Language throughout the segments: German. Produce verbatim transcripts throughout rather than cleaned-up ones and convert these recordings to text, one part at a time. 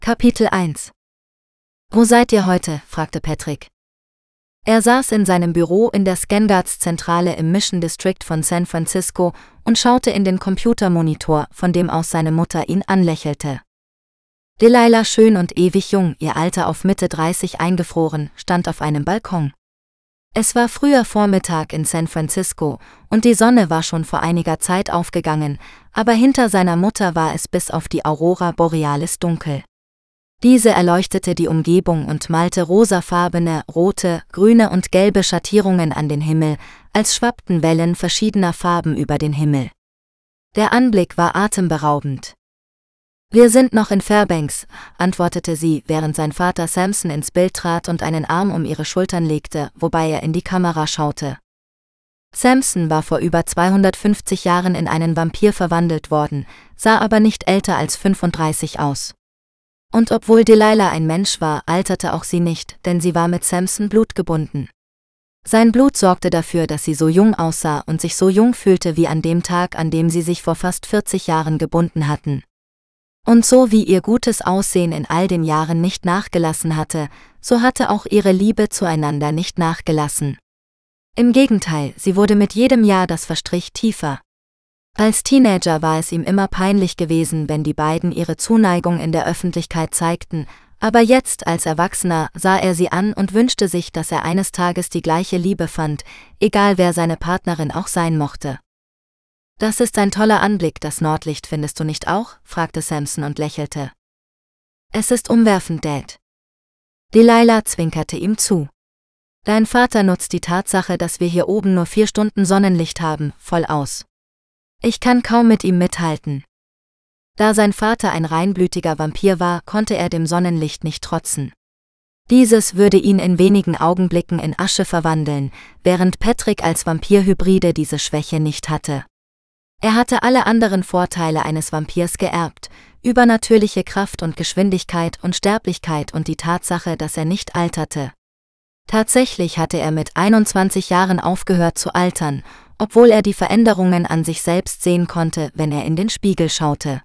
Kapitel eins. »Wo seid ihr heute?« fragte Patrick. Er saß in seinem Büro in der ScanGuards-Zentrale im Mission District von San Francisco und schaute in den Computermonitor, von dem aus seine Mutter ihn anlächelte. Delilah, schön und ewig jung, ihr Alter auf Mitte dreißig eingefroren, stand auf einem Balkon. Es war früher Vormittag in San Francisco und die Sonne war schon vor einiger Zeit aufgegangen, aber hinter seiner Mutter war es bis auf die Aurora Borealis dunkel. Diese erleuchtete die Umgebung und malte rosafarbene, rote, grüne und gelbe Schattierungen an den Himmel, als schwappten Wellen verschiedener Farben über den Himmel. Der Anblick war atemberaubend. »Wir sind noch in Fairbanks«, antwortete sie, während sein Vater Samson ins Bild trat und einen Arm um ihre Schultern legte, wobei er in die Kamera schaute. Samson war vor über zweihundertfünfzig Jahren in einen Vampir verwandelt worden, sah aber nicht älter als fünfunddreißig aus. Und obwohl Delilah ein Mensch war, alterte auch sie nicht, denn sie war mit Samson blutgebunden. Sein Blut sorgte dafür, dass sie so jung aussah und sich so jung fühlte wie an dem Tag, an dem sie sich vor fast vierzig Jahren gebunden hatten. Und so wie ihr gutes Aussehen in all den Jahren nicht nachgelassen hatte, so hatte auch ihre Liebe zueinander nicht nachgelassen. Im Gegenteil, sie wurde mit jedem Jahr, das verstrich, tiefer. Als Teenager war es ihm immer peinlich gewesen, wenn die beiden ihre Zuneigung in der Öffentlichkeit zeigten, aber jetzt als Erwachsener sah er sie an und wünschte sich, dass er eines Tages die gleiche Liebe fand, egal wer seine Partnerin auch sein mochte. »Das ist ein toller Anblick, das Nordlicht, findest du nicht auch?« fragte Samson und lächelte. »Es ist umwerfend, Dad.« Delilah zwinkerte ihm zu. »Dein Vater nutzt die Tatsache, dass wir hier oben nur vier Stunden Sonnenlicht haben, voll aus. Ich kann kaum mit ihm mithalten.« Da sein Vater ein reinblütiger Vampir war, konnte er dem Sonnenlicht nicht trotzen. Dieses würde ihn in wenigen Augenblicken in Asche verwandeln, während Patrick als Vampirhybride diese Schwäche nicht hatte. Er hatte alle anderen Vorteile eines Vampirs geerbt, übernatürliche Kraft und Geschwindigkeit, Unsterblichkeit und die Tatsache, dass er nicht alterte. Tatsächlich hatte er mit einundzwanzig Jahren aufgehört zu altern, obwohl er die Veränderungen an sich selbst sehen konnte, wenn er in den Spiegel schaute.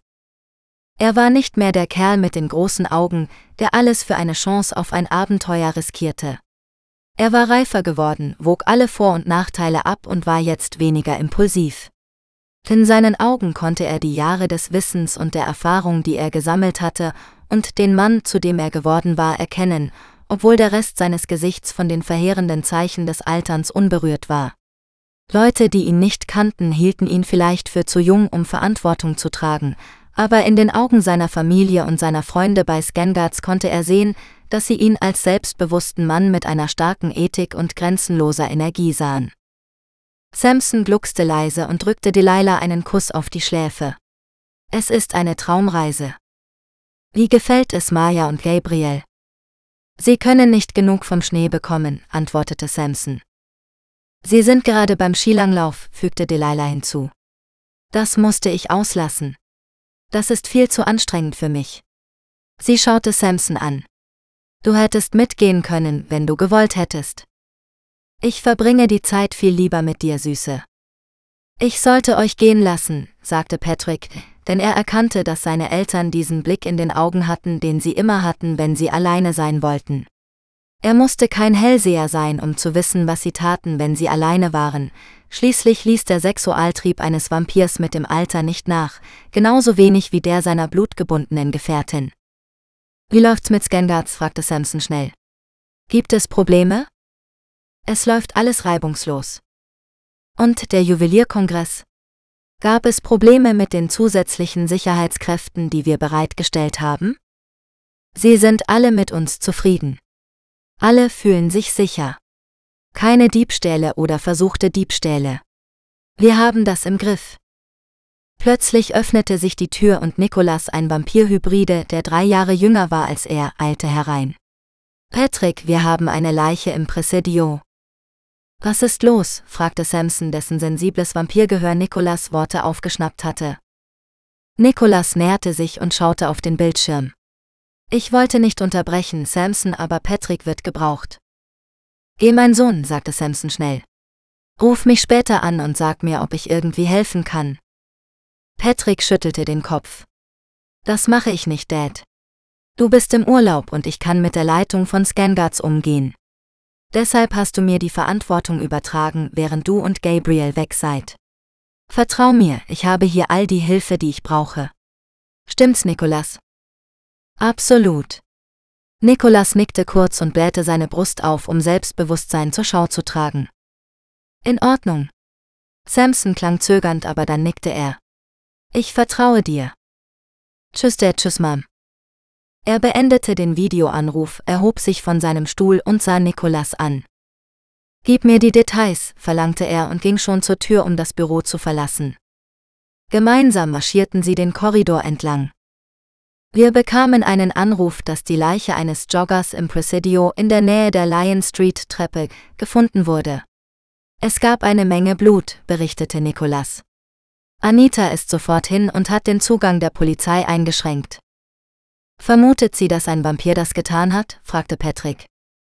Er war nicht mehr der Kerl mit den großen Augen, der alles für eine Chance auf ein Abenteuer riskierte. Er war reifer geworden, wog alle Vor- und Nachteile ab und war jetzt weniger impulsiv. In seinen Augen konnte er die Jahre des Wissens und der Erfahrung, die er gesammelt hatte, und den Mann, zu dem er geworden war, erkennen, obwohl der Rest seines Gesichts von den verheerenden Zeichen des Alterns unberührt war. Leute, die ihn nicht kannten, hielten ihn vielleicht für zu jung, um Verantwortung zu tragen, aber in den Augen seiner Familie und seiner Freunde bei ScanGuards konnte er sehen, dass sie ihn als selbstbewussten Mann mit einer starken Ethik und grenzenloser Energie sahen. Samson gluckste leise und drückte Delilah einen Kuss auf die Schläfe. »Es ist eine Traumreise. Wie gefällt es Maya und Gabriel?« »Sie können nicht genug vom Schnee bekommen«, antwortete Samson. »Sie sind gerade beim Skilanglauf«, fügte Delilah hinzu. »Das musste ich auslassen. Das ist viel zu anstrengend für mich.« Sie schaute Samson an. »Du hättest mitgehen können, wenn du gewollt hättest.« »Ich verbringe die Zeit viel lieber mit dir, Süße.« »Ich sollte euch gehen lassen«, sagte Patrick, denn er erkannte, dass seine Eltern diesen Blick in den Augen hatten, den sie immer hatten, wenn sie alleine sein wollten. Er musste kein Hellseher sein, um zu wissen, was sie taten, wenn sie alleine waren. Schließlich ließ der Sexualtrieb eines Vampirs mit dem Alter nicht nach, genauso wenig wie der seiner blutgebundenen Gefährtin. »Wie läuft's mit ScanGuards?« fragte Samson schnell. »Gibt es Probleme?« »Es läuft alles reibungslos.« »Und der Juwelierkongress? Gab es Probleme mit den zusätzlichen Sicherheitskräften, die wir bereitgestellt haben?« »Sie sind alle mit uns zufrieden. Alle fühlen sich sicher. Keine Diebstähle oder versuchte Diebstähle. Wir haben das im Griff.« Plötzlich öffnete sich die Tür und Nicholas, ein Vampirhybride, der drei Jahre jünger war als er, eilte herein. »Patrick, wir haben eine Leiche im Presidio.« »Was ist los?« fragte Samson, dessen sensibles Vampirgehör Nicholas' Worte aufgeschnappt hatte. Nicholas näherte sich und schaute auf den Bildschirm. »Ich wollte nicht unterbrechen, Samson, aber Patrick wird gebraucht.« »Geh, mein Sohn«, sagte Samson schnell. »Ruf mich später an und sag mir, ob ich irgendwie helfen kann.« Patrick schüttelte den Kopf. »Das mache ich nicht, Dad. Du bist im Urlaub und ich kann mit der Leitung von ScanGuards umgehen. Deshalb hast du mir die Verantwortung übertragen, während du und Gabriel weg seid. Vertrau mir, ich habe hier all die Hilfe, die ich brauche. Stimmt's, Nicholas? Absolut. Nicholas nickte kurz und blähte seine Brust auf, um Selbstbewusstsein zur Schau zu tragen. In Ordnung. Samson klang zögernd, aber dann nickte er. Ich vertraue dir. Tschüss, Dad, tschüss, Mom. Er beendete den Videoanruf, erhob sich von seinem Stuhl und sah Nicholas an. Gib mir die Details, verlangte er und ging schon zur Tür, um das Büro zu verlassen. Gemeinsam marschierten sie den Korridor entlang. Wir bekamen einen Anruf, dass die Leiche eines Joggers im Presidio in der Nähe der Lion Street Treppe gefunden wurde. Es gab eine Menge Blut, berichtete Nicholas. Anita ist sofort hin und hat den Zugang der Polizei eingeschränkt. Vermutet sie, dass ein Vampir das getan hat? Fragte Patrick.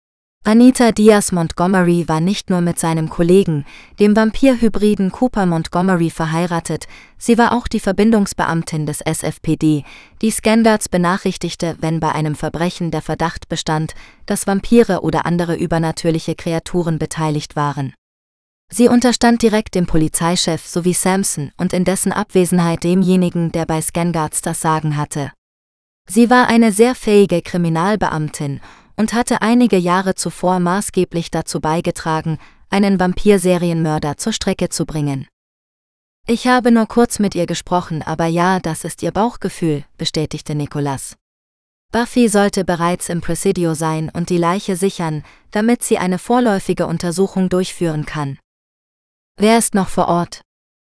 Anita Diaz Montgomery war nicht nur mit seinem Kollegen, dem Vampir-Hybriden Cooper Montgomery, verheiratet, sie war auch die Verbindungsbeamtin des S F P D, die ScanGuards benachrichtigte, wenn bei einem Verbrechen der Verdacht bestand, dass Vampire oder andere übernatürliche Kreaturen beteiligt waren. Sie unterstand direkt dem Polizeichef sowie Samson und in dessen Abwesenheit demjenigen, der bei ScanGuards das Sagen hatte. Sie war eine sehr fähige Kriminalbeamtin und hatte einige Jahre zuvor maßgeblich dazu beigetragen, einen Vampir-Serienmörder zur Strecke zu bringen. Ich habe nur kurz mit ihr gesprochen, aber ja, das ist ihr Bauchgefühl, bestätigte Nicholas. Buffy sollte bereits im Presidio sein und die Leiche sichern, damit sie eine vorläufige Untersuchung durchführen kann. Wer ist noch vor Ort?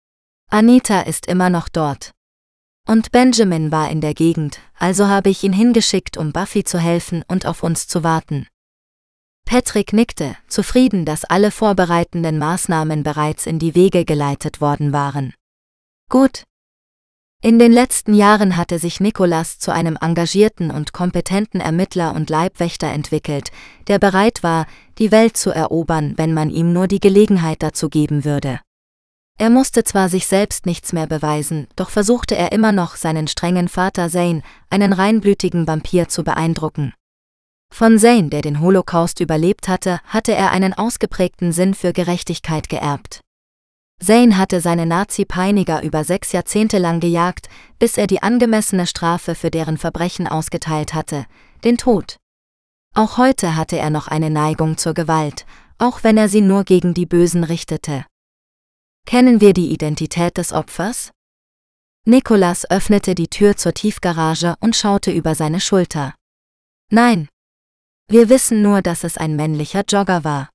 Anita ist immer noch dort. Und Benjamin war in der Gegend, also habe ich ihn hingeschickt, um Buffy zu helfen und auf uns zu warten. Patrick nickte, zufrieden, dass alle vorbereitenden Maßnahmen bereits in die Wege geleitet worden waren. Gut. In den letzten Jahren hatte sich Nicholas zu einem engagierten und kompetenten Ermittler und Leibwächter entwickelt, der bereit war, die Welt zu erobern, wenn man ihm nur die Gelegenheit dazu geben würde. Er musste zwar sich selbst nichts mehr beweisen, doch versuchte er immer noch, seinen strengen Vater Zane, einen reinblütigen Vampir, zu beeindrucken. Von Zane, der den Holocaust überlebt hatte, hatte er einen ausgeprägten Sinn für Gerechtigkeit geerbt. Zane hatte seine Nazi-Peiniger über sechs Jahrzehnte lang gejagt, bis er die angemessene Strafe für deren Verbrechen ausgeteilt hatte, den Tod. Auch heute hatte er noch eine Neigung zur Gewalt, auch wenn er sie nur gegen die Bösen richtete. Kennen wir die Identität des Opfers? Nicholas öffnete die Tür zur Tiefgarage und schaute über seine Schulter. Nein. Wir wissen nur, dass es ein männlicher Jogger war.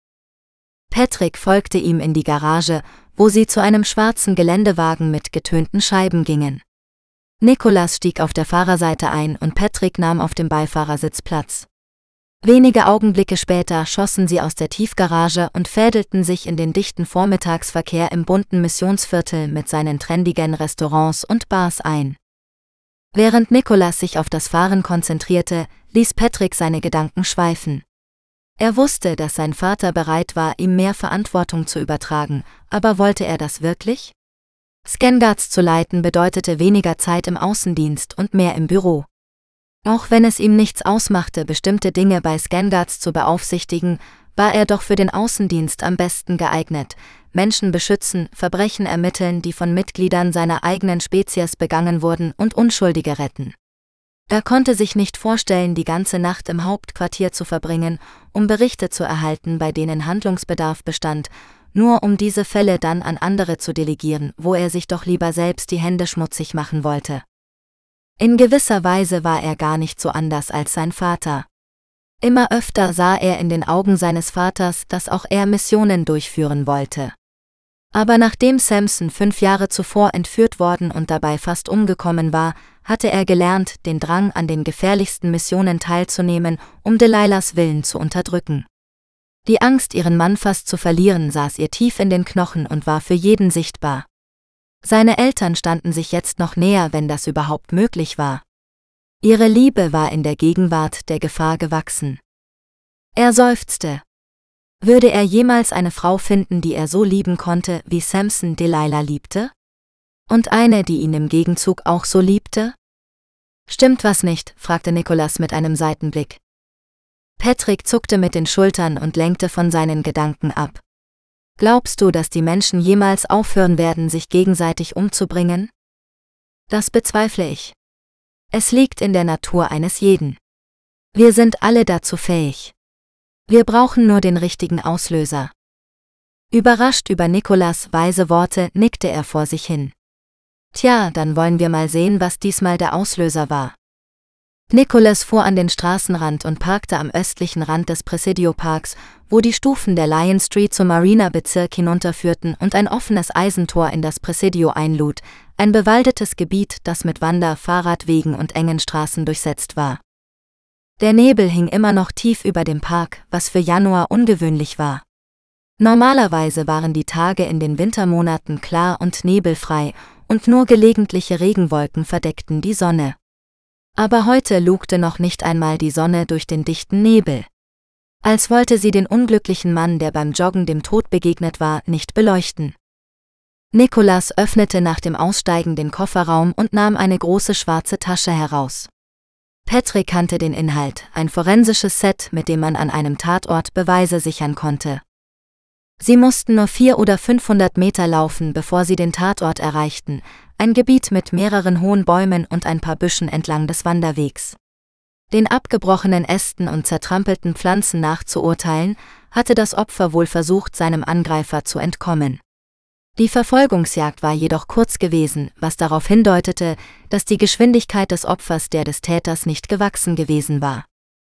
Patrick folgte ihm in die Garage, wo sie zu einem schwarzen Geländewagen mit getönten Scheiben gingen. Nicholas stieg auf der Fahrerseite ein und Patrick nahm auf dem Beifahrersitz Platz. Wenige Augenblicke später schossen sie aus der Tiefgarage und fädelten sich in den dichten Vormittagsverkehr im bunten Missionsviertel mit seinen trendigen Restaurants und Bars ein. Während Nicholas sich auf das Fahren konzentrierte, ließ Patrick seine Gedanken schweifen. Er wusste, dass sein Vater bereit war, ihm mehr Verantwortung zu übertragen, aber wollte er das wirklich? ScanGuards zu leiten bedeutete weniger Zeit im Außendienst und mehr im Büro. Auch wenn es ihm nichts ausmachte, bestimmte Dinge bei ScanGuards zu beaufsichtigen, war er doch für den Außendienst am besten geeignet: Menschen beschützen, Verbrechen ermitteln, die von Mitgliedern seiner eigenen Spezies begangen wurden, und Unschuldige retten. Er konnte sich nicht vorstellen, die ganze Nacht im Hauptquartier zu verbringen, um Berichte zu erhalten, bei denen Handlungsbedarf bestand, nur um diese Fälle dann an andere zu delegieren, wo er sich doch lieber selbst die Hände schmutzig machen wollte. In gewisser Weise war er gar nicht so anders als sein Vater. Immer öfter sah er in den Augen seines Vaters, dass auch er Missionen durchführen wollte. Aber nachdem Samson fünf Jahre zuvor entführt worden und dabei fast umgekommen war, hatte er gelernt, den Drang an den gefährlichsten Missionen teilzunehmen, um Delilahs Willen zu unterdrücken. Die Angst, ihren Mann fast zu verlieren, saß ihr tief in den Knochen und war für jeden sichtbar. Seine Eltern standen sich jetzt noch näher, wenn das überhaupt möglich war. Ihre Liebe war in der Gegenwart der Gefahr gewachsen. Er seufzte. Würde er jemals eine Frau finden, die er so lieben konnte, wie Samson Delilah liebte? Und eine, die ihn im Gegenzug auch so liebte? Stimmt was nicht? Fragte Nicholas mit einem Seitenblick. Patrick zuckte mit den Schultern und lenkte von seinen Gedanken ab. Glaubst du, dass die Menschen jemals aufhören werden, sich gegenseitig umzubringen? Das bezweifle ich. Es liegt in der Natur eines jeden. Wir sind alle dazu fähig. Wir brauchen nur den richtigen Auslöser. Überrascht über Nicholas' weise Worte, nickte er vor sich hin. Tja, dann wollen wir mal sehen, was diesmal der Auslöser war. Nicholas fuhr an den Straßenrand und parkte am östlichen Rand des Presidio-Parks, wo die Stufen der Lion Street zum Marina-Bezirk hinunterführten und ein offenes Eisentor in das Presidio einlud, ein bewaldetes Gebiet, das mit Wander-, Fahrradwegen und engen Straßen durchsetzt war. Der Nebel hing immer noch tief über dem Park, was für Januar ungewöhnlich war. Normalerweise waren die Tage in den Wintermonaten klar und nebelfrei, und nur gelegentliche Regenwolken verdeckten die Sonne. Aber heute lugte noch nicht einmal die Sonne durch den dichten Nebel. Als wollte sie den unglücklichen Mann, der beim Joggen dem Tod begegnet war, nicht beleuchten. Nicholas öffnete nach dem Aussteigen den Kofferraum und nahm eine große schwarze Tasche heraus. Patrick kannte den Inhalt, ein forensisches Set, mit dem man an einem Tatort Beweise sichern konnte. Sie mussten nur vier oder fünfhundert Meter laufen, bevor sie den Tatort erreichten, ein Gebiet mit mehreren hohen Bäumen und ein paar Büschen entlang des Wanderwegs. Den abgebrochenen Ästen und zertrampelten Pflanzen nachzuurteilen, hatte das Opfer wohl versucht, seinem Angreifer zu entkommen. Die Verfolgungsjagd war jedoch kurz gewesen, was darauf hindeutete, dass die Geschwindigkeit des Opfers der des Täters nicht gewachsen gewesen war.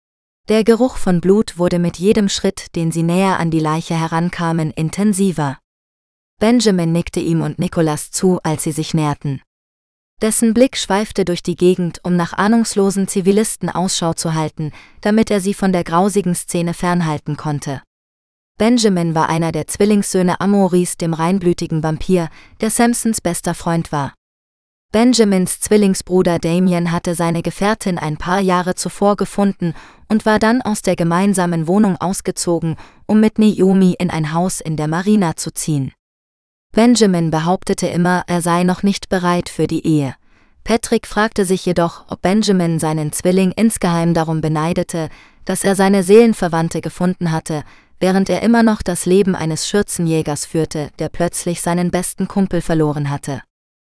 Der Geruch von Blut wurde mit jedem Schritt, den sie näher an die Leiche herankamen, intensiver. Benjamin nickte ihm und Nicholas zu, als sie sich näherten. Dessen Blick schweifte durch die Gegend, um nach ahnungslosen Zivilisten Ausschau zu halten, damit er sie von der grausigen Szene fernhalten konnte. Benjamin war einer der Zwillingssöhne Amoris, dem reinblütigen Vampir, der Samsons bester Freund war. Benjamins Zwillingsbruder Damien hatte seine Gefährtin ein paar Jahre zuvor gefunden und war dann aus der gemeinsamen Wohnung ausgezogen, um mit Naomi in ein Haus in der Marina zu ziehen. Benjamin behauptete immer, er sei noch nicht bereit für die Ehe. Patrick fragte sich jedoch, ob Benjamin seinen Zwilling insgeheim darum beneidete, dass er seine Seelenverwandte gefunden hatte, während er immer noch das Leben eines Schürzenjägers führte, der plötzlich seinen besten Kumpel verloren hatte.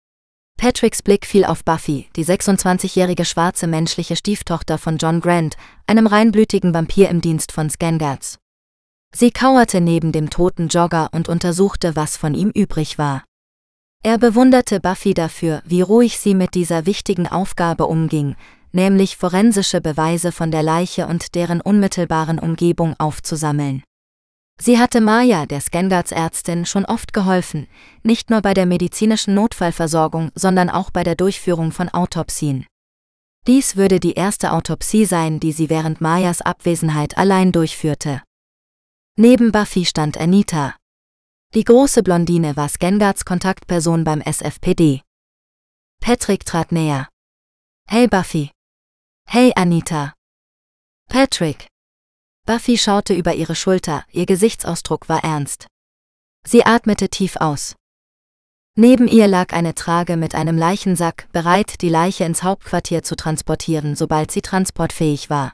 Patricks Blick fiel auf Buffy, die sechsundzwanzigjährige schwarze menschliche Stieftochter von John Grant, einem reinblütigen Vampir im Dienst von Scangards. Sie kauerte neben dem toten Jogger und untersuchte, was von ihm übrig war. Er bewunderte Buffy dafür, wie ruhig sie mit dieser wichtigen Aufgabe umging, nämlich forensische Beweise von der Leiche und deren unmittelbaren Umgebung aufzusammeln. Sie hatte Maya, der Scangards-Ärztin, schon oft geholfen, nicht nur bei der medizinischen Notfallversorgung, sondern auch bei der Durchführung von Autopsien. Dies würde die erste Autopsie sein, die sie während Mayas Abwesenheit allein durchführte. Neben Buffy stand Anita. Die große Blondine war Scangards Kontaktperson beim S F P D. Patrick trat näher. Hey Buffy. Hey Anita. Patrick. Buffy schaute über ihre Schulter, ihr Gesichtsausdruck war ernst. Sie atmete tief aus. Neben ihr lag eine Trage mit einem Leichensack, bereit, die Leiche ins Hauptquartier zu transportieren, sobald sie transportfähig war.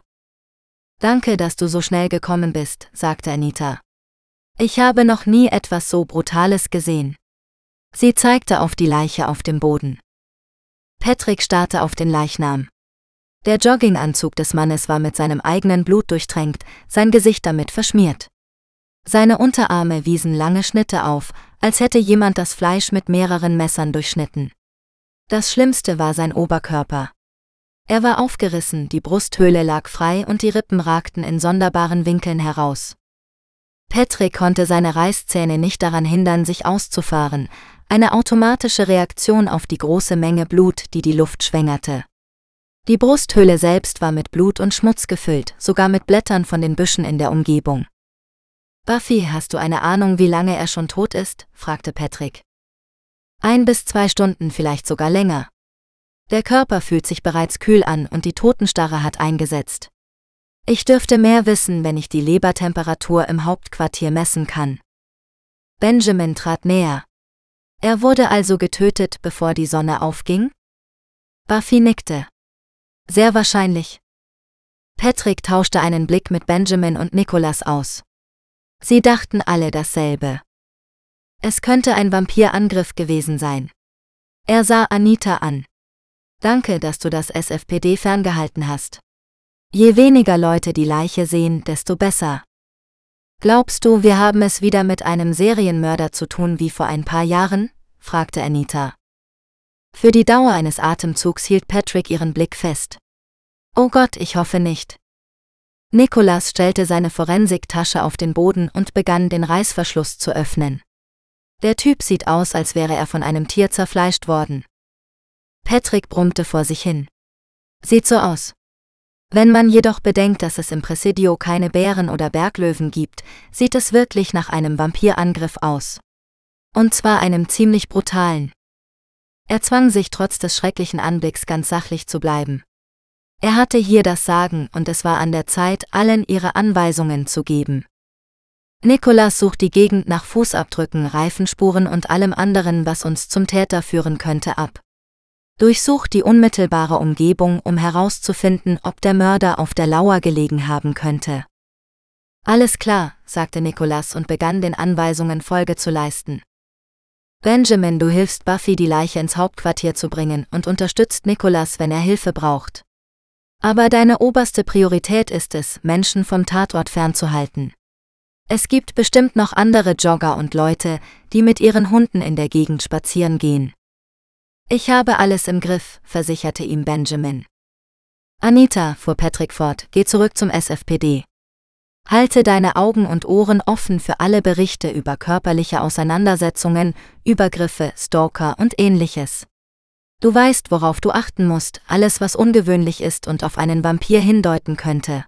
Danke, dass du so schnell gekommen bist, sagte Anita. Ich habe noch nie etwas so Brutales gesehen. Sie zeigte auf die Leiche auf dem Boden. Patrick starrte auf den Leichnam. Der Jogginganzug des Mannes war mit seinem eigenen Blut durchtränkt, sein Gesicht damit verschmiert. Seine Unterarme wiesen lange Schnitte auf, als hätte jemand das Fleisch mit mehreren Messern durchschnitten. Das Schlimmste war sein Oberkörper. Er war aufgerissen, die Brusthöhle lag frei und die Rippen ragten in sonderbaren Winkeln heraus. Patrick konnte seine Reißzähne nicht daran hindern, sich auszufahren, eine automatische Reaktion auf die große Menge Blut, die die Luft schwängerte. Die Brusthöhle selbst war mit Blut und Schmutz gefüllt, sogar mit Blättern von den Büschen in der Umgebung. Buffy, hast du eine Ahnung, wie lange er schon tot ist? Fragte Patrick. Ein bis zwei Stunden, vielleicht sogar länger. Der Körper fühlt sich bereits kühl an und die Totenstarre hat eingesetzt. Ich dürfte mehr wissen, wenn ich die Lebertemperatur im Hauptquartier messen kann. Benjamin trat näher. Er wurde also getötet, bevor die Sonne aufging? Buffy nickte. Sehr wahrscheinlich. Patrick tauschte einen Blick mit Benjamin und Nicholas aus. Sie dachten alle dasselbe. Es könnte ein Vampirangriff gewesen sein. Er sah Anita an. Danke, dass du das S F P D ferngehalten hast. Je weniger Leute die Leiche sehen, desto besser. Glaubst du, wir haben es wieder mit einem Serienmörder zu tun wie vor ein paar Jahren? Fragte Anita. Für die Dauer eines Atemzugs hielt Patrick ihren Blick fest. Oh Gott, ich hoffe nicht. Nicholas stellte seine Forensiktasche auf den Boden und begann, den Reißverschluss zu öffnen. Der Typ sieht aus, als wäre er von einem Tier zerfleischt worden. Patrick brummte vor sich hin. Sieht so aus. Wenn man jedoch bedenkt, dass es im Presidio keine Bären oder Berglöwen gibt, sieht es wirklich nach einem Vampirangriff aus. Und zwar einem ziemlich brutalen. Er zwang sich trotz des schrecklichen Anblicks ganz sachlich zu bleiben. Er hatte hier das Sagen und es war an der Zeit, allen ihre Anweisungen zu geben. Nicholas sucht die Gegend nach Fußabdrücken, Reifenspuren und allem anderen, was uns zum Täter führen könnte, ab. Durchsucht die unmittelbare Umgebung, um herauszufinden, ob der Mörder auf der Lauer gelegen haben könnte. Alles klar, sagte Nicholas und begann, den Anweisungen Folge zu leisten. Benjamin, du hilfst Buffy, die Leiche ins Hauptquartier zu bringen und unterstützt Nicholas, wenn er Hilfe braucht. Aber deine oberste Priorität ist es, Menschen vom Tatort fernzuhalten. Es gibt bestimmt noch andere Jogger und Leute, die mit ihren Hunden in der Gegend spazieren gehen. Ich habe alles im Griff, versicherte ihm Benjamin. Anita, fuhr Patrick fort, geh zurück zum S F P D. Halte deine Augen und Ohren offen für alle Berichte über körperliche Auseinandersetzungen, Übergriffe, Stalker und ähnliches. Du weißt, worauf du achten musst, alles, was ungewöhnlich ist und auf einen Vampir hindeuten könnte.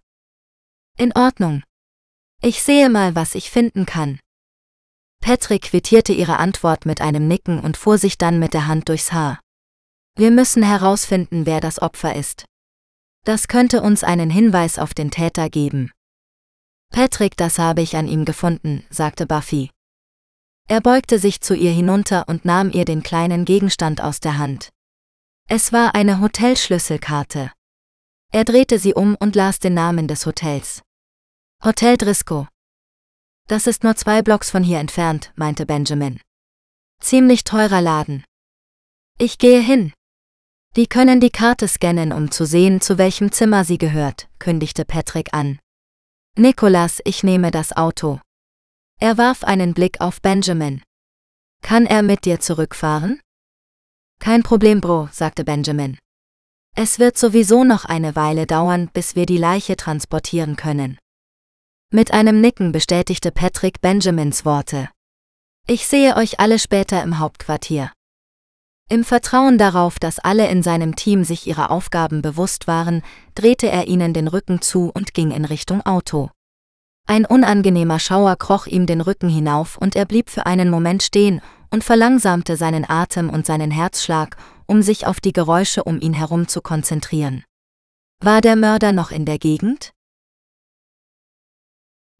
In Ordnung. Ich sehe mal, was ich finden kann. Patrick quittierte ihre Antwort mit einem Nicken und fuhr sich dann mit der Hand durchs Haar. Wir müssen herausfinden, wer das Opfer ist. Das könnte uns einen Hinweis auf den Täter geben. Patrick, das habe ich an ihm gefunden, sagte Buffy. Er beugte sich zu ihr hinunter und nahm ihr den kleinen Gegenstand aus der Hand. Es war eine Hotelschlüsselkarte. Er drehte sie um und las den Namen des Hotels. Hotel Driscoll. Das ist nur zwei Blocks von hier entfernt, meinte Benjamin. Ziemlich teurer Laden. Ich gehe hin. Die können die Karte scannen, um zu sehen, zu welchem Zimmer sie gehört, kündigte Patrick an. Nicholas, ich nehme das Auto. Er warf einen Blick auf Benjamin. Kann er mit dir zurückfahren? Kein Problem, Bro, sagte Benjamin. Es wird sowieso noch eine Weile dauern, bis wir die Leiche transportieren können. Mit einem Nicken bestätigte Patrick Benjamins Worte. Ich sehe euch alle später im Hauptquartier. Im Vertrauen darauf, dass alle in seinem Team sich ihrer Aufgaben bewusst waren, drehte er ihnen den Rücken zu und ging in Richtung Auto. Ein unangenehmer Schauer kroch ihm den Rücken hinauf und er blieb für einen Moment stehen und verlangsamte seinen Atem und seinen Herzschlag, um sich auf die Geräusche um ihn herum zu konzentrieren. War der Mörder noch in der Gegend?